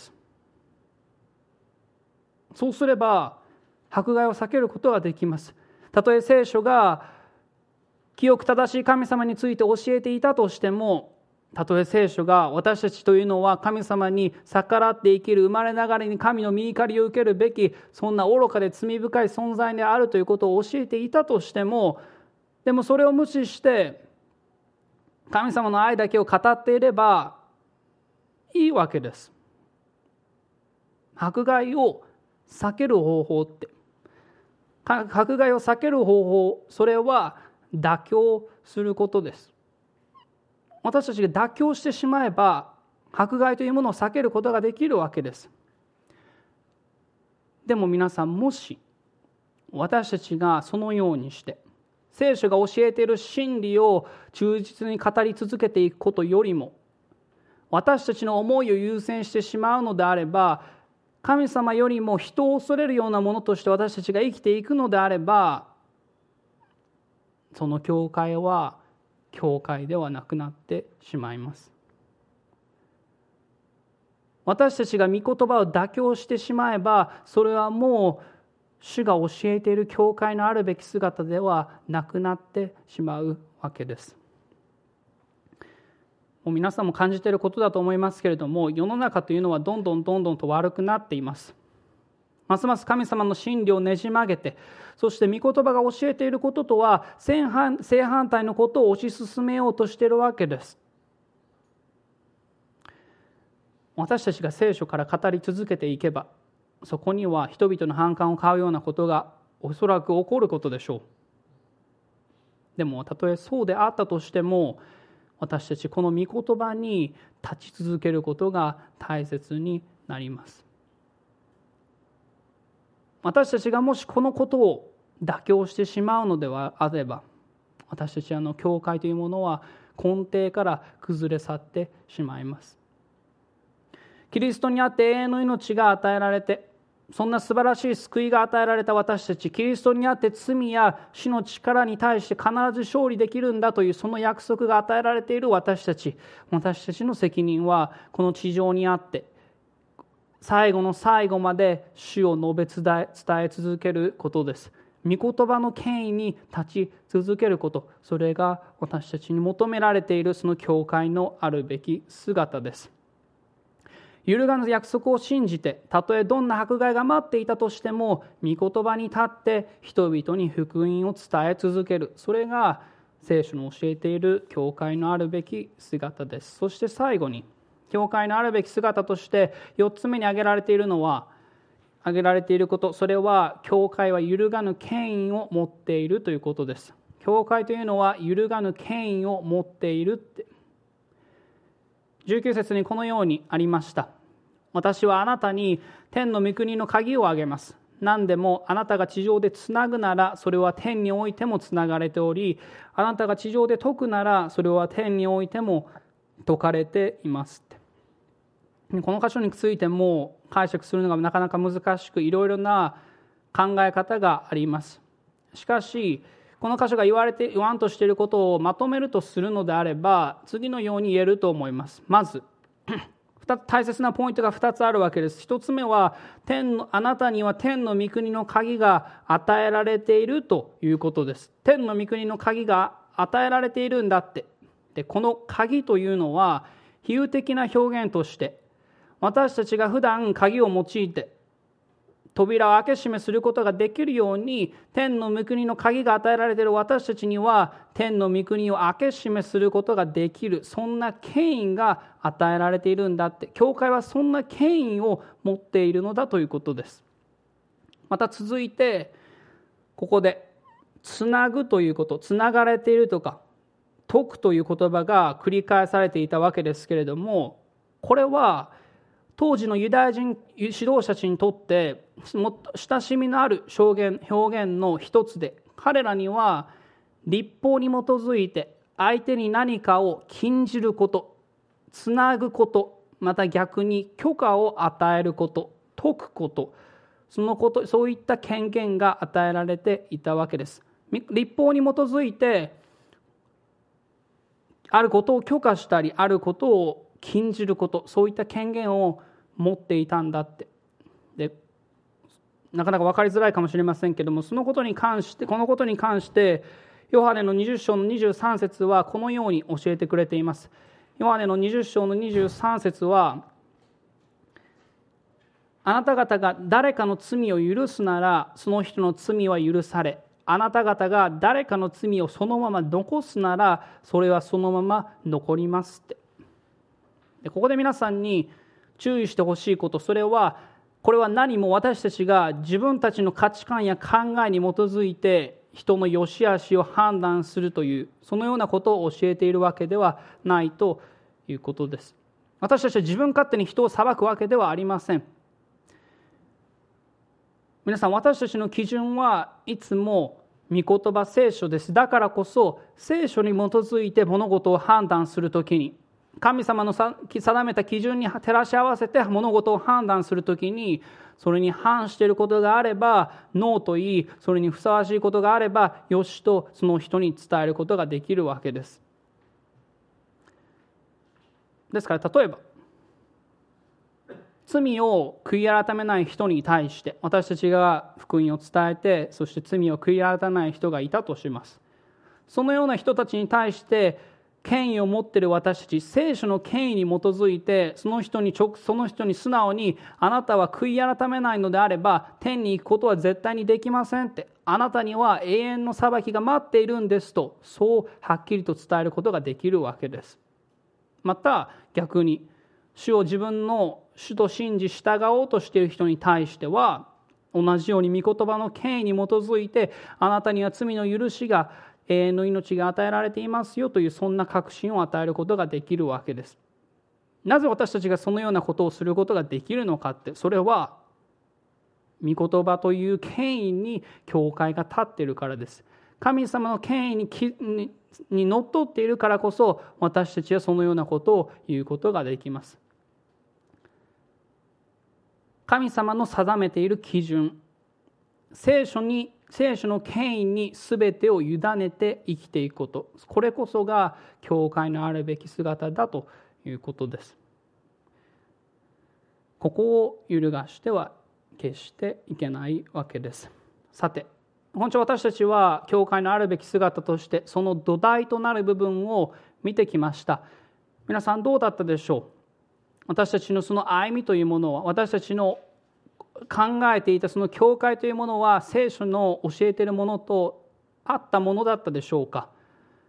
そうすれば迫害を避けることができます。たとえ聖書が清く正しい神様について教えていたとしても、たとえ聖書が私たちというのは神様に逆らって生きる、生まれながらに神の御怒りを受けるべき、そんな愚かで罪深い存在であるということを教えていたとしても、でもそれを無視して神様の愛だけを語っていればいいわけです。迫害を避ける方法って、迫害を避ける方法、それは妥協することです。私たちが妥協してしまえば迫害というものを避けることができるわけです。でも皆さん、もし私たちがそのようにして聖書が教えている真理を忠実に語り続けていくことよりも、私たちの思いを優先してしまうのであれば、神様よりも人を恐れるようなものとして私たちが生きていくのであれば、その教会は教会ではなくなってしまいます。私たちが御言葉を妥協してしまえば、それはもう主が教えている教会のあるべき姿ではなくなってしまうわけです。もう皆さんも感じていることだと思いますけれども、世の中というのはどんどんと悪くなっています。ますます神様の真理をねじ曲げて、そして御言葉が教えていることとは正反対のことを推し進めようとしているわけです。私たちが聖書から語り続けていけば、そこには人々の反感を買うようなことがおそらく起こることでしょう。でもたとえそうであったとしても、私たちこの御言葉に立ち続けることが大切になります。私たちがもしこのことを妥協してしまうのではあれば、私たち教会というものは根底から崩れ去ってしまいます。キリストにあって永遠の命が与えられて、そんな素晴らしい救いが与えられた私たち、キリストにあって罪や死の力に対して必ず勝利できるんだというその約束が与えられている私たちの責任は、この地上にあって最後の最後まで主を述べ伝え続けることです。御言葉の権威に立ち続けること、それが私たちに求められているその教会のあるべき姿です。揺るがぬ約束を信じて、たとえどんな迫害が待っていたとしても、御言葉に立って人々に福音を伝え続ける、それが聖書の教えている教会のあるべき姿です。そして最後に、教会のあるべき姿として4つ目に挙げられていること、それは教会は揺るがぬ権威を持っているということです。教会というのは揺るがぬ権威を持っているって、19節にこのようにありました。私はあなたに天の御国の鍵をあげます。何でもあなたが地上でつなぐなら、それは天においてもつながれており、あなたが地上で解くなら、それは天においても解かれていますって。この箇所についても解釈するのがなかなか難しく、いろいろな考え方があります。しかしこの箇所が言わんとしていることをまとめるとするのであれば、次のように言えると思います。まず大切なポイントが2つあるわけです。1つ目は、あなたには天の御国の鍵が与えられているということです。天の御国の鍵が与えられているんだって。で、この鍵というのは比喩的な表現として、私たちが普段鍵を用いて扉を開け閉めすることができるように、天の御国の鍵が与えられている私たちには天の御国を開け閉めすることができる、そんな権威が与えられているんだって。教会はそんな権威を持っているのだということです。また続いて、ここでつなぐということ、つながれているとか解くという言葉が繰り返されていたわけですけれども、これは当時のユダヤ人指導者たちにとって親しみのある表現の一つで、彼らには律法に基づいて相手に何かを禁じること、つなぐこと、また逆に許可を与えること、解くこと、そういった権限が与えられていたわけです。律法に基づいてあることを許可したり、あることを禁じること、そういった権限を持っていたんだって。で、なかなか分かりづらいかもしれませんけども、このことに関してヨハネの20章の23節はこのように教えてくれています。ヨハネの20章の23節は、あなた方が誰かの罪を許すならその人の罪は許され、あなた方が誰かの罪をそのまま残すならそれはそのまま残りますって。で、ここで皆さんに注意してほしいこと、これは何も私たちが自分たちの価値観や考えに基づいて人の良し悪しを判断するという、そのようなことを教えているわけではないということです。私たちは自分勝手に人を裁くわけではありません。皆さん、私たちの基準はいつも御言葉、聖書です。だからこそ聖書に基づいて物事を判断するときに、神様の定めた基準に照らし合わせて物事を判断するときに、それに反していることがあればノーと言い、それにふさわしいことがあればよしとその人に伝えることができるわけです。ですから、例えば罪を悔い改めない人に対して私たちが福音を伝えて、そして罪を悔い改めない人がいたとします。そのような人たちに対して権威を持っている私たち、聖書の権威に基づいてその人に素直に、あなたは悔い改めないのであれば天に行くことは絶対にできませんって、あなたには永遠の裁きが待っているんですと、そうはっきりと伝えることができるわけです。また逆に、主を自分の主と信じ従おうとしている人に対しては、同じように御言葉の権威に基づいて、あなたには罪の許しが、永遠の命が与えられていますよという、そんな確信を与えることができるわけです。なぜ私たちがそのようなことをすることができるのかって、それは御言葉という権威に教会が立っているからです。神様の権威にのっとっているからこそ、私たちはそのようなことを言うことができます。神様の定めている基準、聖書の権威に全てを委ねて生きていくこと、これこそが教会のあるべき姿だということです。ここを揺るがしては決していけないわけです。さて、本日私たちは教会のあるべき姿としてその土台となる部分を見てきました。皆さんどうだったでしょう。私たちのその歩みというものは、私たちの考えていたその教会というものは聖書の教えているものと合ったものだったでしょうか。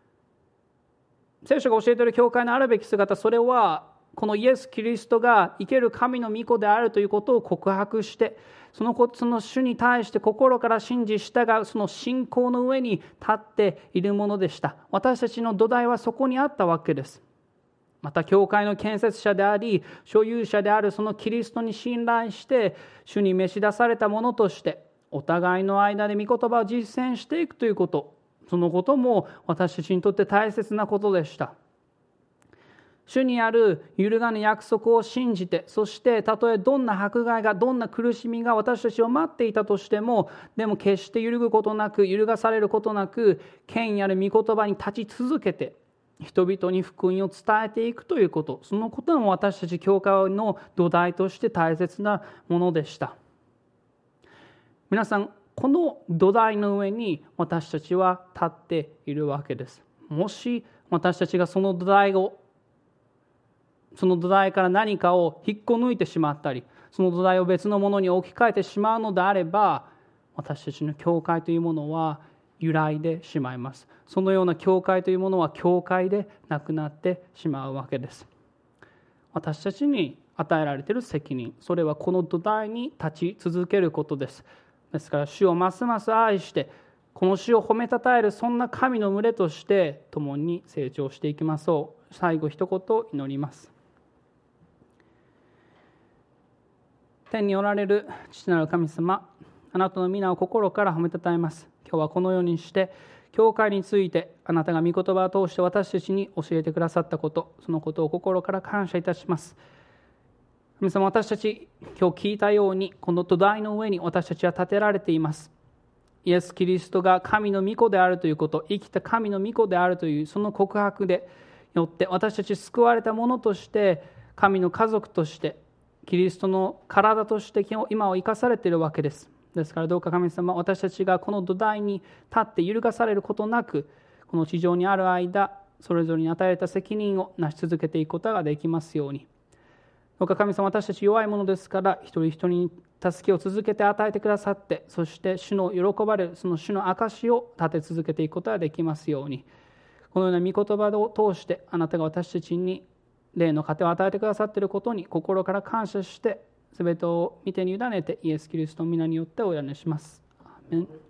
聖書が教えている教会のあるべき姿、それはこのイエス・キリストが生ける神の御子であるということを告白して、その主に対して心から信じ従う、その信仰の上に立っているものでした。私たちの土台はそこにあったわけです。また教会の建設者であり所有者であるそのキリストに信頼して主に召し出されたものとしてお互いの間で御言葉を実践していくということ、そのことも私たちにとって大切なことでした。主にある揺るがぬ約束を信じて、そしてたとえどんな迫害が、どんな苦しみが私たちを待っていたとしても、でも決して揺るぐことなく、揺るがされることなく、権威ある御言葉に立ち続けて、 人々に福音を伝えていくということ、そのことも私たち教会の土台として大切なものでした。皆さん、この土台の上に私たちは立っているわけです。もし私たちがその土台から何かを引っこ抜いてしまったり、その土台を別のものに置き換えてしまうのであれば、私たちの教会というものは揺らいでしまいます。そのような教会というものは教会でなくなってしまうわけです。私たちに与えられている責任、それはこの土台に立ち続けることです。ですから主をますます愛して、この主を褒めたたえる、そんな神の群れとして共に成長していきましょう。最後一言祈ります。天におられる父なる神様、あなたの皆を心から褒めたたえます。今日はこのようにして教会についてあなたが御言葉を通して私たちに教えてくださったこと、そのことを心から感謝いたします。神様、私たち今日聞いたように、この土台の上に私たちは建てられています。イエス・キリストが神の御子であるということ、生きた神の御子であるというその告白でよって、私たち救われたものとして、神の家族として、キリストの体として今を生かされているわけです。ですからどうか神様、私たちがこの土台に立って揺るがされることなく、この地上にある間、それぞれに与えられた責任を成し続けていくことができますように。どうか神様、私たち弱いものですから、一人一人に助けを続けて与えてくださって、そして主の喜ばれるその主の証を立て続けていくことができますように。このような御言葉を通してあなたが私たちに霊の糧を与えてくださっていることに心から感謝して、すべてを御手に委ねてイエス・キリストの皆によってお委ねします。アーメン。